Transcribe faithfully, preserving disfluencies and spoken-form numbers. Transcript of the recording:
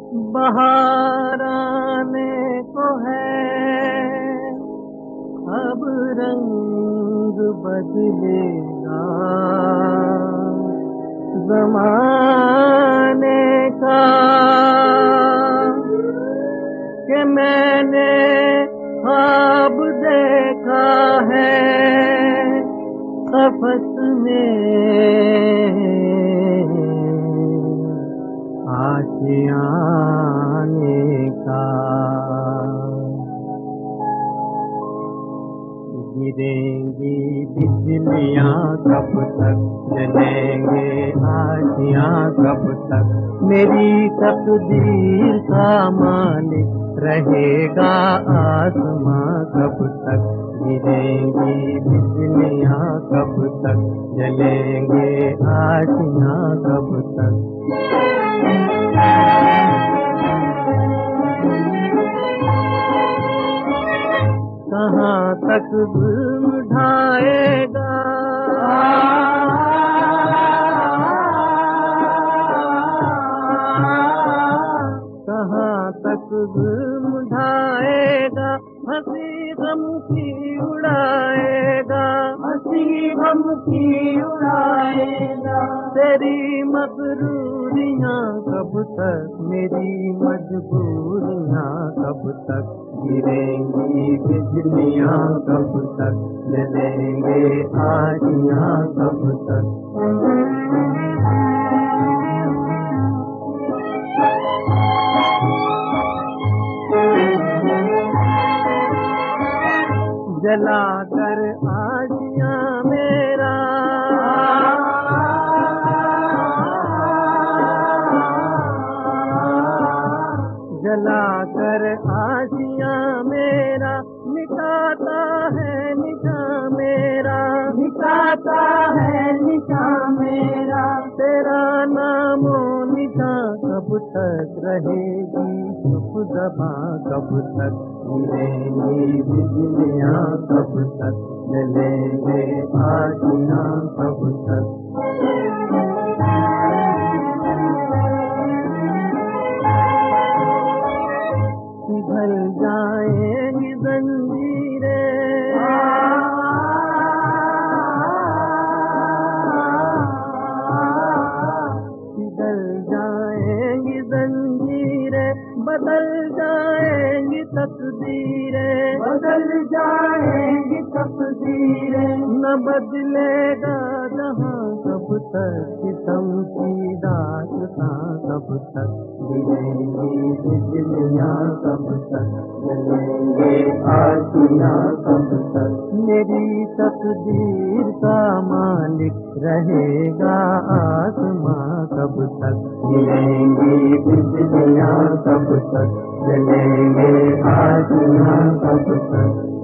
बहार आने को है, अब रंग बदलेगा ज़माने का, कि मैंने ख्वाब देखा है क़फ़स में आशियाने का। गिरेंगी बिजलियाँ कब तक, जलेंगे आशियाँ कब तक, मेरी तकदीर का मालिक रहेगा आसमां कब तक। गिरेंगी बिजलियाँ कब तक, जलेंगे आशियाँ कब तक। कहाँ तक जुल्म ढाएगा, कहाँ तक जुल्म ढाएगा, हंसी गम की उड़ाएगा, हंसी गम की उड़ाएगा। तेरी मगरूरियाँ कब तक, मेरी मजबूरियाँ कब तक। गिरेंगी बिजलियाँ कब तक, जलेंगे आशियाँ कब तक। जला कर आशियाँ मेरा, जला कर आशियाँ मेरा, मिटाता है निशान मेरा, मिटाता है निशान मेरा। तेरा नामो निशान कब तक रहेगी चुप ज़बां कब तक। गिरेंगी बिजलियाँ कब तक, जलेंगे आशियाँ कब तक। पिघल जाएंगी ज़ंजीरें, पिघल जाएंगी ज़ंजीरें, बदल जाएंगी तकदीरें, बदल जाएंगी तकदीरें। न बदलेगा जहाँ कब तक, सितम की दास्तां कब तक। गिरेंगी बिजलियाँ कब तक, जलेंगे आशियाँ कब तक। मेरी तकदीर का मालिक रहेगा आसमां कब तक। गिरेंगी बिजलियाँ कब तक, जलेंगे आशियाँ कब तक।